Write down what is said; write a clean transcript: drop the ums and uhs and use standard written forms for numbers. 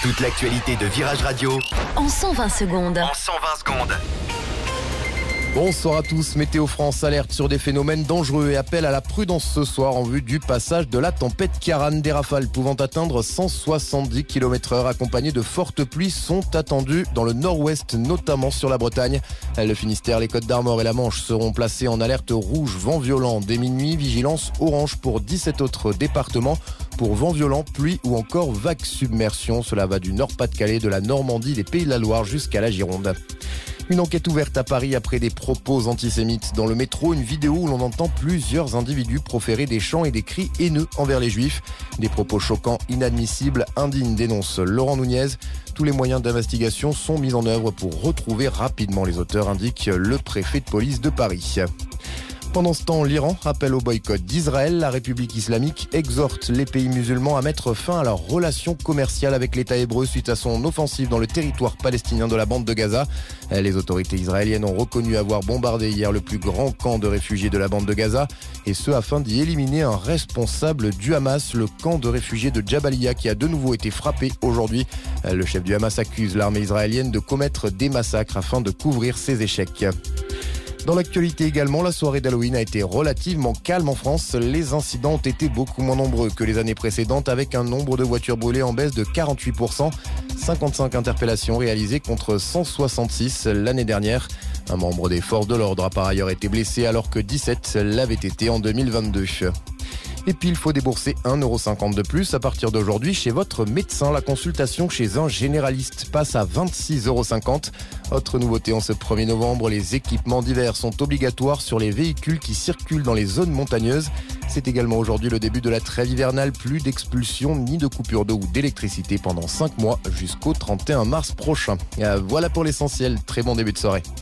Toute l'actualité de Virage Radio en 120 secondes. En 120 secondes. Bonsoir à tous, Météo France alerte sur des phénomènes dangereux et appelle à la prudence ce soir en vue du passage de la tempête Ciarán. Des rafales pouvant atteindre 170 km/h accompagnées de fortes pluies sont attendues dans le nord-ouest, notamment sur la Bretagne. Le Finistère, les Côtes-d'Armor et la Manche seront placés en alerte rouge, vent violent. Dès minuit, vigilance orange pour 17 autres départements pour vent violent, pluie ou encore vague submersion. Cela va du Nord-Pas-de-Calais, de la Normandie, des Pays de la Loire jusqu'à la Gironde. Une enquête ouverte à Paris après des propos antisémites. Dans le métro, une vidéo où l'on entend plusieurs individus proférer des chants et des cris haineux envers les juifs. Des propos choquants, inadmissibles, indignes, dénonce Laurent Nunez. Tous les moyens d'investigation sont mis en œuvre pour retrouver rapidement les auteurs, indique le préfet de police de Paris. Pendant ce temps, l'Iran appelle au boycott d'Israël. La République islamique exhorte les pays musulmans à mettre fin à leurs relations commerciales avec l'État hébreu suite à son offensive dans le territoire palestinien de la bande de Gaza. Les autorités israéliennes ont reconnu avoir bombardé hier le plus grand camp de réfugiés de la bande de Gaza, et ce afin d'y éliminer un responsable du Hamas, le camp de réfugiés de Jabalia qui a de nouveau été frappé aujourd'hui. Le chef du Hamas accuse l'armée israélienne de commettre des massacres afin de couvrir ses échecs. Dans l'actualité également, la soirée d'Halloween a été relativement calme en France. Les incidents ont été beaucoup moins nombreux que les années précédentes, avec un nombre de voitures brûlées en baisse de 48%. 55 interpellations réalisées contre 166 l'année dernière. Un membre des forces de l'ordre a par ailleurs été blessé alors que 17 l'avaient été en 2022. Et puis il faut débourser 1,50€ de plus à partir d'aujourd'hui chez votre médecin. La consultation chez un généraliste passe à 26,50€. Autre nouveauté en ce 1er novembre, les équipements d'hiver sont obligatoires sur les véhicules qui circulent dans les zones montagneuses. C'est également aujourd'hui le début de la trêve hivernale. Plus d'expulsions ni de coupures d'eau ou d'électricité pendant 5 mois jusqu'au 31 mars prochain. Voilà pour l'essentiel. Très bon début de soirée.